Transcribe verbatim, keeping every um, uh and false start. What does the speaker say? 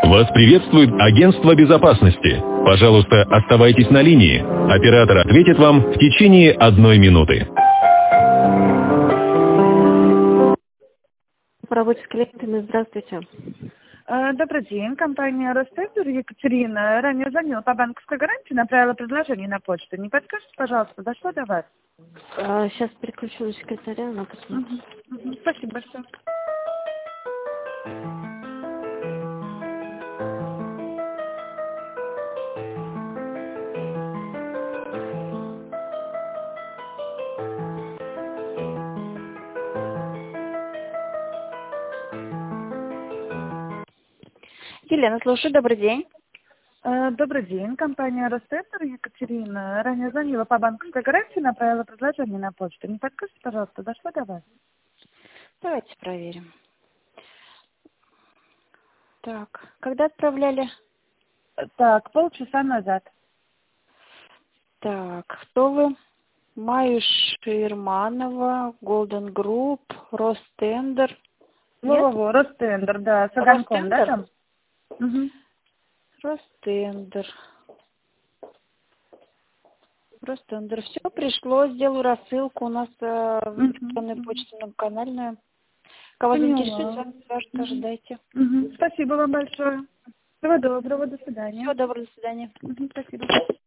Вас приветствует агентство безопасности. Пожалуйста, оставайтесь на линии. Оператор ответит вам в течение одной минуты. По работе с клиентами, здравствуйте. Добрый день, компания Ростендер, Екатерина. Ранее звонила по банковской гарантии, направила предложение на почту. Не подскажете, пожалуйста, дошло до вас? Сейчас переключу на секретаря, она посмотрит. Угу. Угу. Спасибо большое. Елена, слушаю, добрый день. Добрый день, компания Ростендер, Екатерина. Ранее звонила по банковской гарантии, направила предложение на почту. Не подскажите, пожалуйста, дошло до вас? Давайте проверим. Так, когда отправляли? Так, полчаса назад. Так, кто вы? Майя Ширманова, Golden Group, Ростендер. Во-во-во, Ростендер, да, с огоньком, да, там? Угу. Ростендер. Ростендер. Все пришло, сделаю рассылку. У нас э, в электронной угу. почте многоканальная. Кого Поняла. заинтересует, с вами свяжутся, угу. Ожидайте. Угу. Спасибо вам большое. Всего доброго, до свидания. Всего доброго, до свидания. Угу. Спасибо.